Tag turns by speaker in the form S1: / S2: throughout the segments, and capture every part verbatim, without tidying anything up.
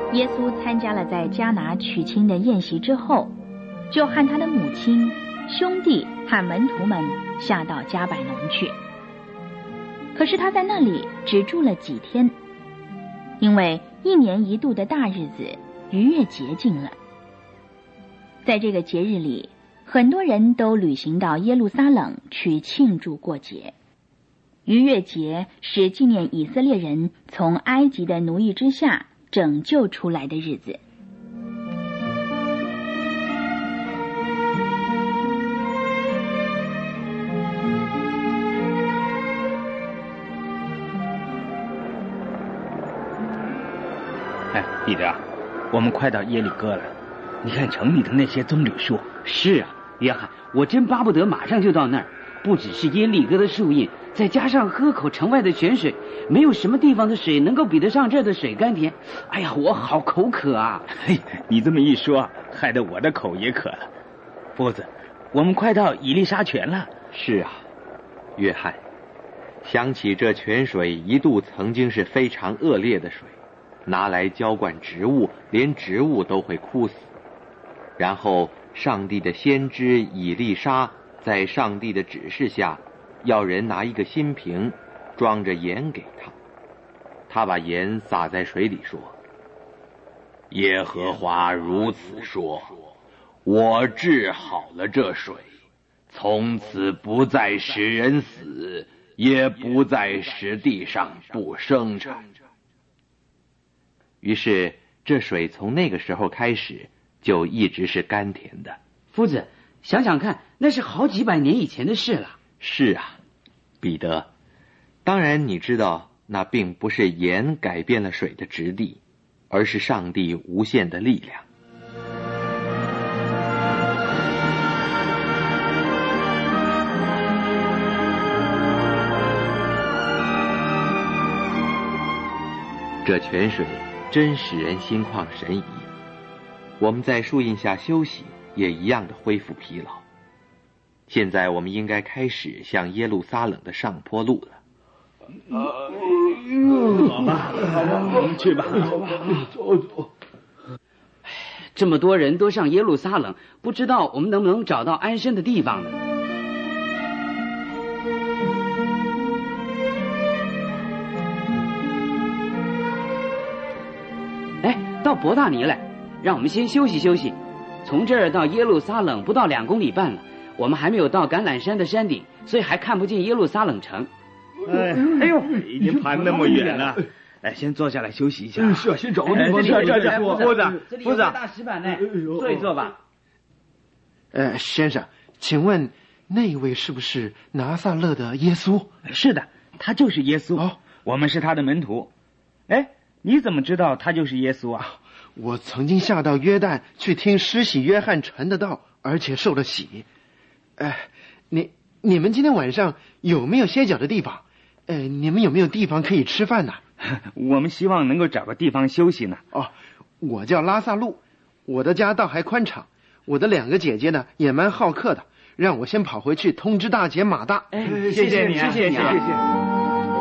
S1: 耶稣参加了在迦拿娶亲的宴席之后，就和他的母亲、兄弟和门徒们下到迦百农去。可是他在那里只住了几天，因为一年一度的大日子逾越节近了。在这个节日里，很多人都旅行到耶路撒冷去庆祝过节。逾越节是纪念以色列人从埃及的奴役之下拯救出来的日子。
S2: 哎，彼得，我们快到耶里哥了，你看城里的那些棕榈树。
S3: 是啊，约翰，我真巴不得马上就到那儿。不只是耶利哥的树荫，再加上喝口城外的泉水，没有什么地方的水能够比得上这儿的水甘甜。哎呀，我好口渴啊！
S2: 嘿，你这么一说，害得我的口也渴了。夫子，我们快到以利沙泉了。
S4: 是啊，约翰，想起这泉水一度曾经是非常恶劣的水，拿来浇灌植物，连植物都会枯死。然后上帝的先知以利沙在上帝的指示下，要人拿一个新瓶装着盐给他。他把盐撒在水里说：耶和华如此说，我治好了这水，从此不再使人死，也不再使地上不生产。于是这水从那个时候开始就一直是甘甜的。
S3: 夫子，想想看，那是好几百年以前的事了。
S4: 是啊，彼得，当然你知道，那并不是盐改变了水的质地，而是上帝无限的力量。这泉水真使人心旷神怡，我们在树荫下休息，也一样的恢复疲劳。现在我们应该开始向耶路撒冷的上坡路了。
S2: 好吧，我们去吧。走走。
S3: 这么多人都上耶路撒冷，不知道我们能不能找到安身的地方呢？哎，到伯大尼来，让我们先休息休息。从这儿到耶路撒冷不到两公里半了，我们还没有到橄榄山的山顶，所以还看不见耶路撒冷城。
S2: 哎，哎呦，已经爬那么远了，哎，先坐下来休息一下。
S5: 是啊，先找个地方。
S2: 这这这，夫子，
S3: 这里有大石板呢，坐一坐吧。
S5: 呃，先生，请问那位是不是拿撒勒的耶稣？
S2: 是的，他就是耶稣。哦，我们是他的门徒。哎，你怎么知道他就是耶稣啊？
S5: 我曾经下到约旦去听施洗约翰传的道，而且受了洗。哎，你你们今天晚上有没有歇脚的地方？呃，你们有没有地方可以吃饭呢？
S2: 我们希望能够找个地方休息呢。
S5: 哦，我叫拉萨路，我的家倒还宽敞，我的两个姐姐呢也蛮好客的，让我先跑回去通知大姐马大。
S2: 哎，谢谢你，谢谢你，谢谢。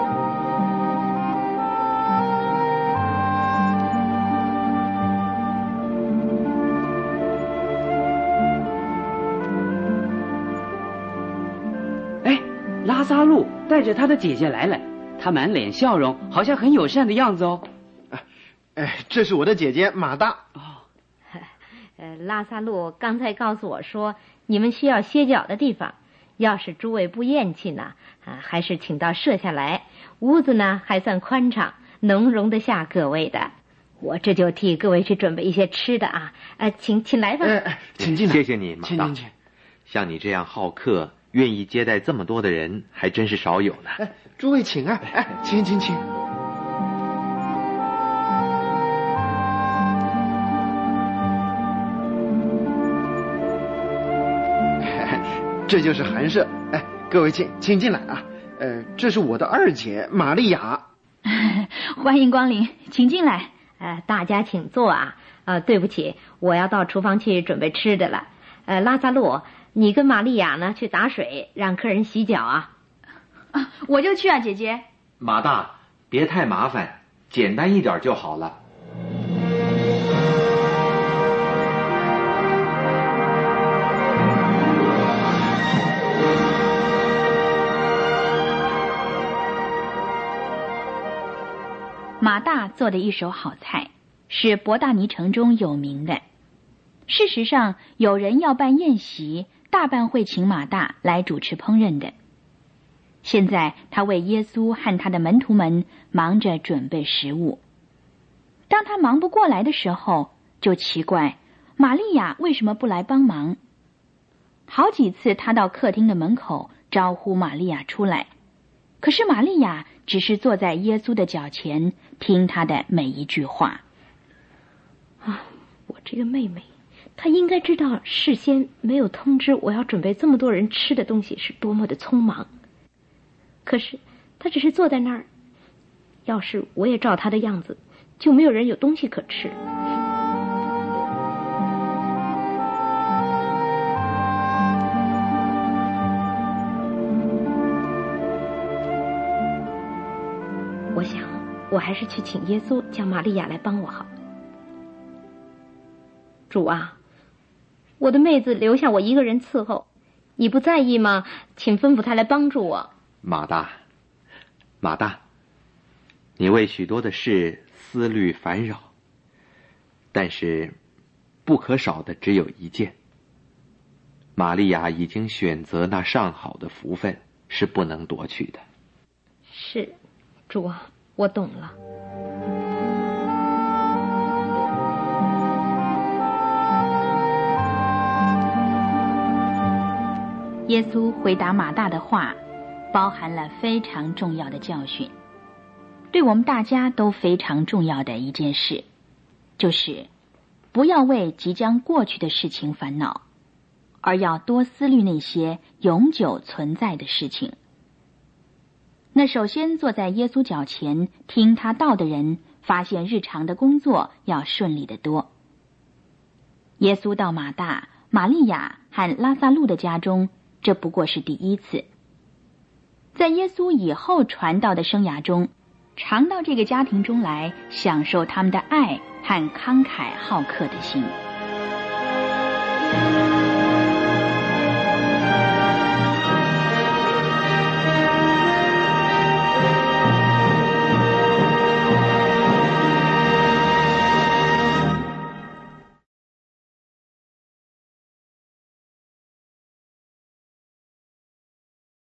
S3: 拉撒路带着他的姐姐来了，他满脸笑容，好像很友善的样子哦。
S5: 哎，这是我的姐姐马大。
S3: 哦，
S1: 呃，拉萨路刚才告诉我说，你们需要歇脚的地方，要是诸位不厌弃呢，啊，还是请到舍下来，屋子呢还算宽敞，能容得下各位的。我这就替各位去准备一些吃的啊，呃，请请来吧。
S5: 哎，请进来。
S4: 谢谢你，马大。
S5: 请进去。
S4: 像你这样好客，愿意接待这么多的人，还真是少有呢。
S5: 哎，诸位请啊！哎，请请请。这就是寒舍。哎，各位请请进来啊！呃，这是我的二姐玛利亚。
S1: 欢迎光临，请进来。呃，大家请坐啊。呃，对不起，我要到厨房去准备吃的了。呃，拉萨路，你跟玛利亚呢去打水，让客人洗脚啊。
S6: 啊，我就去啊，姐姐。
S4: 马大，别太麻烦，简单一点就好了。
S1: 马大做的一手好菜，是伯大尼城中有名的。事实上，有人要办宴席，大半会请马大来主持烹饪的。现在他为耶稣和他的门徒们忙着准备食物。当他忙不过来的时候，就奇怪玛利亚为什么不来帮忙。好几次他到客厅的门口招呼玛利亚出来，可是玛利亚只是坐在耶稣的脚前，听他的每一句话。
S7: 啊，我这个妹妹，她应该知道事先没有通知我要准备这么多人吃的东西是多么的匆忙。可是她只是坐在那儿，要是我也照她的样子，就没有人有东西可吃。我想我还是去请耶稣叫玛利亚来帮我好。主啊，我的妹子留下我一个人伺候，你不在意吗？请吩咐她来帮助我。
S4: 马大，马大，你为许多的事思虑烦扰，但是不可少的只有一件。玛利亚已经选择那上好的福分，是不能夺去的。
S7: 是，主啊，我懂了。
S1: 耶稣回答马大的话，包含了非常重要的教训，对我们大家都非常重要的一件事，就是不要为即将过去的事情烦恼，而要多思虑那些永久存在的事情。那首先坐在耶稣脚前听他道的人，发现日常的工作要顺利得多。耶稣到马大、玛利亚和拉撒路的家中，这不过是第一次。在耶稣以后传道的生涯中，常到这个家庭中来，享受他们的爱和慷慨好客的心。